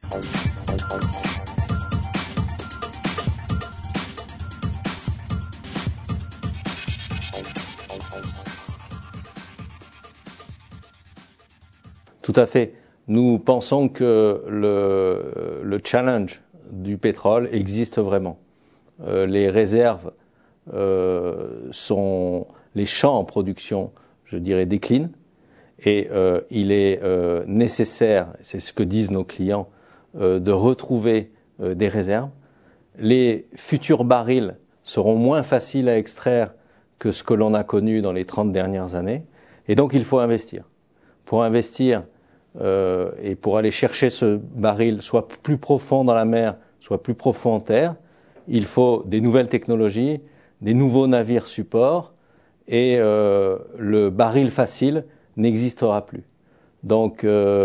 Tout à fait. Nous pensons que le challenge du pétrole existe vraiment. Les réserves les champs en production, je dirais, déclinent et il est nécessaire, c'est ce que disent nos clients, de retrouver des réserves. Les futurs barils seront moins faciles à extraire que ce que l'on a connu dans les 30 dernières années et donc il faut investir. Pour investir et pour aller chercher ce baril soit plus profond dans la mer, soit plus profond en terre, il faut des nouvelles technologies, des nouveaux navires supports et le baril facile n'existera plus. Donc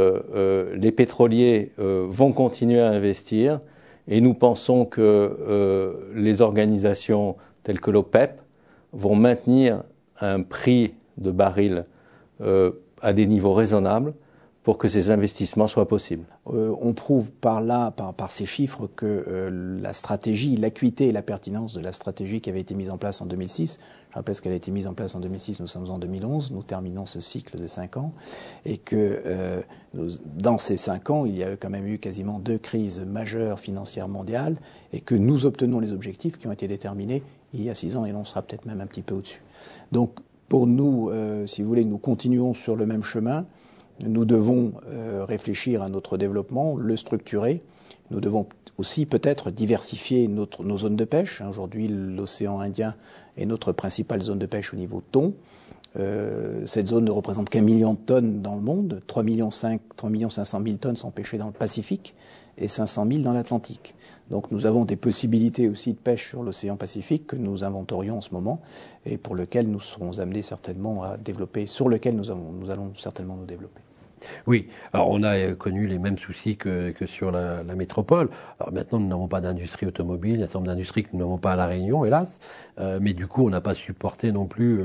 les pétroliers vont continuer à investir et nous pensons que les organisations telles que l'OPEP vont maintenir un prix de baril à des niveaux raisonnables pour que ces investissements soient possibles. On prouve par ces chiffres que la stratégie, l'acuité et la pertinence de la stratégie qui avait été mise en place en 2006, je rappelle qu'elle a été mise en place en 2006, nous sommes en 2011, nous terminons ce cycle de 5 ans, et que dans ces 5 ans, il y a quand même eu quasiment 2 crises majeures financières mondiales, et que nous obtenons les objectifs qui ont été déterminés il y a 6 ans, et on sera peut-être même un petit peu au-dessus. Donc pour nous, si vous voulez, nous continuons sur le même chemin. Nous devons réfléchir à notre développement, le structurer. Nous devons aussi peut-être diversifier nos zones de pêche. Aujourd'hui, l'océan Indien est notre principale zone de pêche au niveau thon. Cette zone ne représente qu'1 million de tonnes dans le monde. 3 500 000 tonnes sont pêchées dans le Pacifique et 500 000 dans l'Atlantique. Donc nous avons des possibilités aussi de pêche sur l'océan Pacifique que nous inventorions en ce moment et pour lequel nous serons amenés certainement à développer, sur lequel nous allons certainement nous développer. Oui, alors on a connu les mêmes soucis que sur la métropole. Alors maintenant, nous n'avons pas d'industrie automobile, il y a un certain nombre d'industries que nous n'avons pas à La Réunion, hélas. Mais du coup, on n'a pas supporté non plus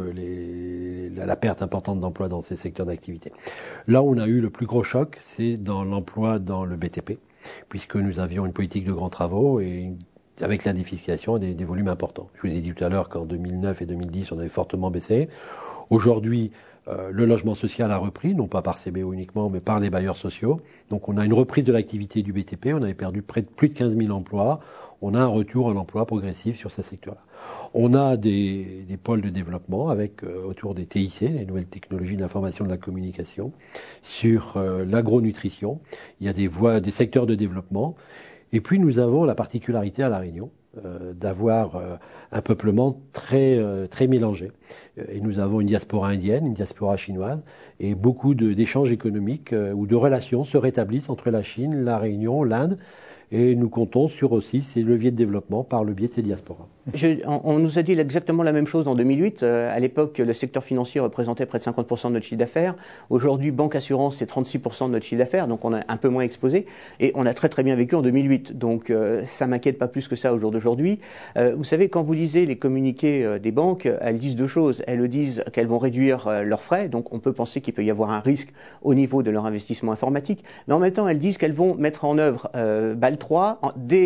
la perte importante d'emplois dans ces secteurs d'activité. Là où on a eu le plus gros choc, c'est dans l'emploi dans le BTP, puisque nous avions une politique de grands travaux et avec la défiscalisation des volumes importants. Je vous ai dit tout à l'heure qu'en 2009 et 2010, on avait fortement baissé. Aujourd'hui, le logement social a repris, non pas par CBO uniquement, mais par les bailleurs sociaux. Donc on a une reprise de l'activité du BTP, on avait perdu plus de 15 000 emplois. On a un retour à l'emploi progressif sur ces secteurs-là. On a des pôles de développement avec autour des TIC, les nouvelles technologies de l'information et de la communication, sur l'agronutrition. Il y a des secteurs de développement. Et puis nous avons la particularité à La Réunion d'avoir un peuplement très mélangé. Et nous avons une diaspora indienne, une diaspora chinoise, et beaucoup d'échanges économiques ou de relations se rétablissent entre la Chine, la Réunion, l'Inde. Et nous comptons sur aussi ces leviers de développement par le biais de ces diasporas. On nous a dit exactement la même chose en 2008. À l'époque, le secteur financier représentait près de 50% de notre chiffre d'affaires. Aujourd'hui, banque assurance, c'est 36% de notre chiffre d'affaires, donc on est un peu moins exposé. Et on a très très bien vécu en 2008. Donc ça m'inquiète pas plus que ça au jour d'aujourd'hui. Vous savez, quand vous lisez les communiqués des banques, elles disent 2 choses. Elles disent qu'elles vont réduire leurs frais, donc on peut penser qu'il peut y avoir un risque au niveau de leur investissement informatique. Mais en même temps, elles disent qu'elles vont mettre en œuvre BAL 3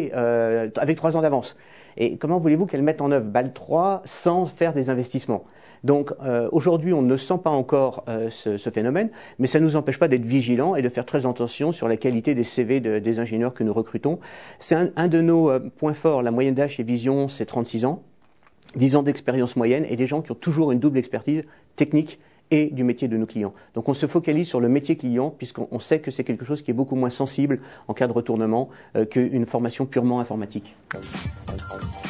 avec 3 ans d'avance. Et comment voulez-vous qu'elles mettent en œuvre BAL 3 sans faire des investissements? Donc aujourd'hui, on ne sent pas encore ce phénomène, mais ça ne nous empêche pas d'être vigilants et de faire très attention sur la qualité des CV des ingénieurs que nous recrutons. C'est un de nos points forts. La moyenne d'âge chez Vision, c'est 36 ans, 10 ans d'expérience moyenne et des gens qui ont toujours une double expertise technique et du métier de nos clients. Donc on se focalise sur le métier client puisqu'on sait que c'est quelque chose qui est beaucoup moins sensible en cas de retournement qu'une formation purement informatique.